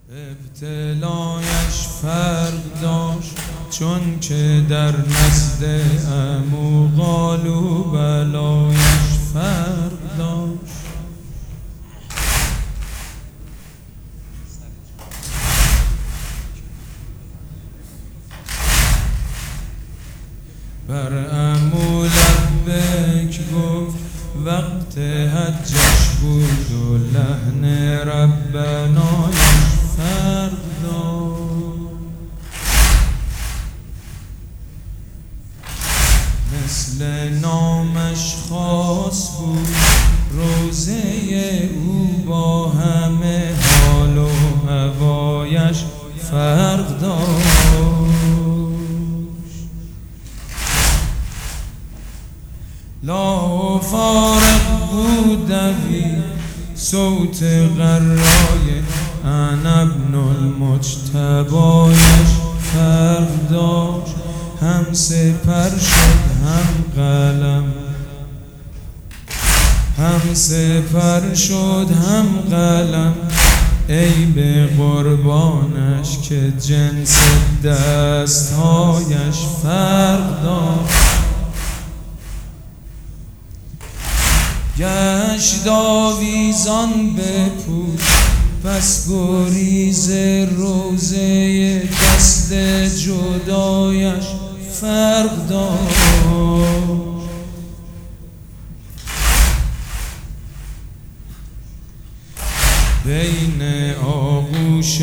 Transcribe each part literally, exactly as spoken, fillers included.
ابتلایش فرق داشت، چون که در نزد عمو قالو بلایش فرق داشت. بر عمو لبک گفت وقت حجش بود و لحن ربنایش فرق داشت. مثل نامش خاص بود روزه او، با همه حال و هوایش فرق داشت. لا فارق بود دوی صوت غرای انا ابن المجتبایش فرق داشت. هم سپر شد هم قلم، هم سپر شد هم قلم، ای به قربانش که جنس دستهایش فرق داشت. گشت آویزان به پوش، پس گریز روزه دست جدایش فرق داشت. بین آغوش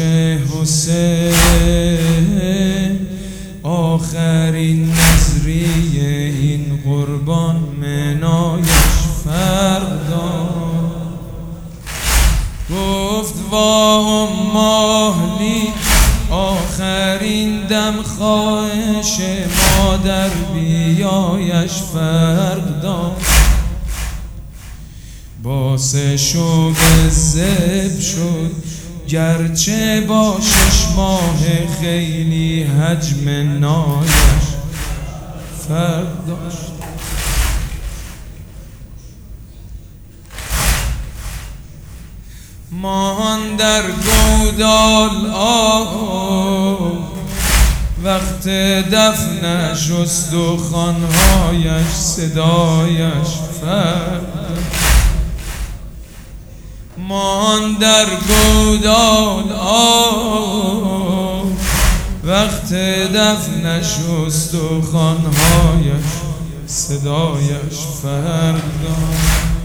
حسین آخرین نظریه این قربان منایش فرق داشت. گفت وا ماهلی آخرین دم خواهش مادر بیایش فرق داشت. باسش و بزب شد گرچه با شش ماه خیلی حجم نایش فرق داشت. ماهان در گودال آه وقت دفنش استخوان‌هایش صدایش فرق داشت. ماهان در گودال آه وقت دفنش استخوان‌هایش صدایش فرق داشت.